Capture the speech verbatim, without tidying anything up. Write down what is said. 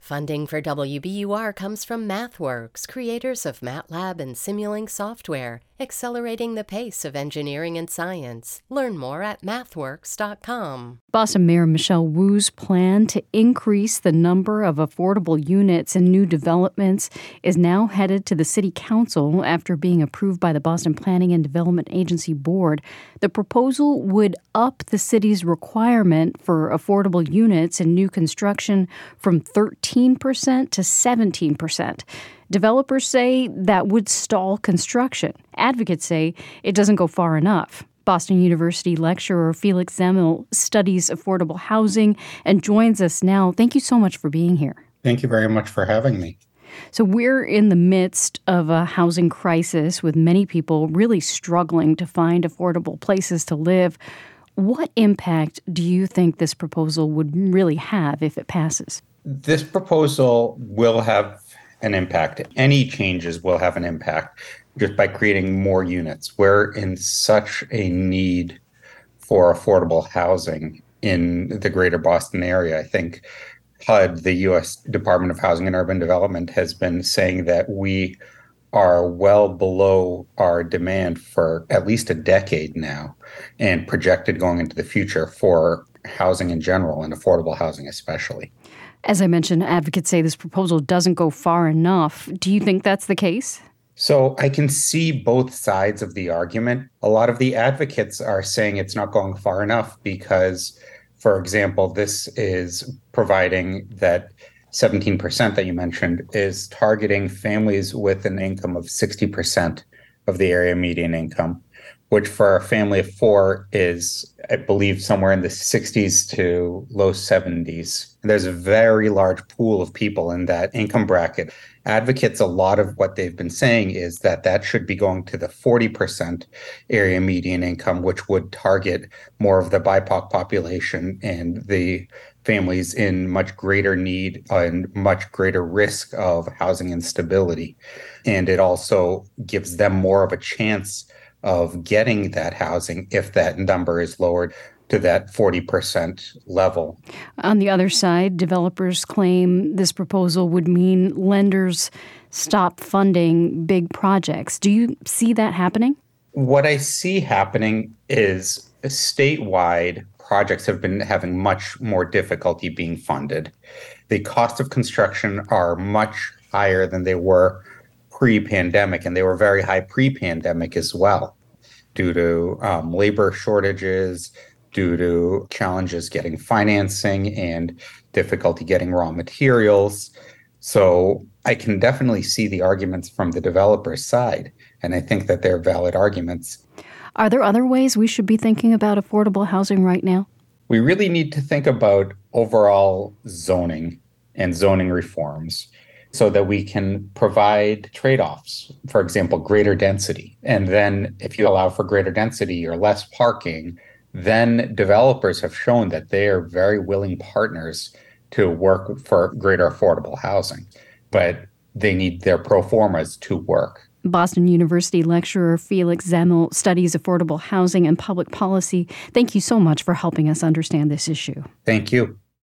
Funding for W B U R comes from MathWorks, creators of MATLAB and Simulink software, accelerating the pace of engineering and science. Learn more at mathworks dot com. Boston Mayor Michelle Wu's plan to increase the number of affordable units in new developments is now headed to the City Council after being approved by the Boston Planning and Development Agency Board. The proposal would up the city's requirement for affordable units in new construction from thirteen percent to seventeen percent. Developers say that would stall construction. Advocates say it doesn't go far enough. Boston University lecturer Felix Zemmel studies affordable housing and joins us now. Thank you so much for being here. Thank you very much for having me. So we're in the midst of a housing crisis with many people really struggling to find affordable places to live. What impact do you think this proposal would really have if it passes? This proposal will have an impact. Any changes will have an impact just by creating more units. We're in such a need for affordable housing in the greater Boston area. I think H U D, the U S Department of Housing and Urban Development, has been saying that we are well below our demand for at least a decade now and projected going into the future for housing in general and affordable housing especially. As I mentioned, advocates say this proposal doesn't go far enough. Do you think that's the case? So I can see both sides of the argument. A lot of the advocates are saying it's not going far enough because, for example, this is providing that seventeen percent that you mentioned is targeting families with an income of sixty percent of the area median income, which for a family of four is, I believe, somewhere in the sixties to low seventies. There's a very large pool of people in that income bracket. Advocates, a lot of what they've been saying is that that should be going to the forty percent area median income, which would target more of the B I P O C population and the families in much greater need and much greater risk of housing instability. And it also gives them more of a chance of getting that housing if that number is lowered to that forty percent level. On the other side, developers claim this proposal would mean lenders stop funding big projects. Do you see that happening? What I see happening is statewide projects have been having much more difficulty being funded. The cost of construction are much higher than they were pre-pandemic, and they were very high pre-pandemic as well, due to um, labor shortages, due to challenges getting financing and difficulty getting raw materials. So I can definitely see the arguments from the developer's side, and I think that they're valid arguments. Are there other ways we should be thinking about affordable housing right now? We really need to think about overall zoning and zoning reforms so that we can provide trade-offs, for example, greater density. And then if you allow for greater density or less parking, then developers have shown that they are very willing partners to work for greater affordable housing, but they need their pro formas to work. Boston University lecturer Felix Zemmel studies affordable housing and public policy. Thank you so much for helping us understand this issue. Thank you.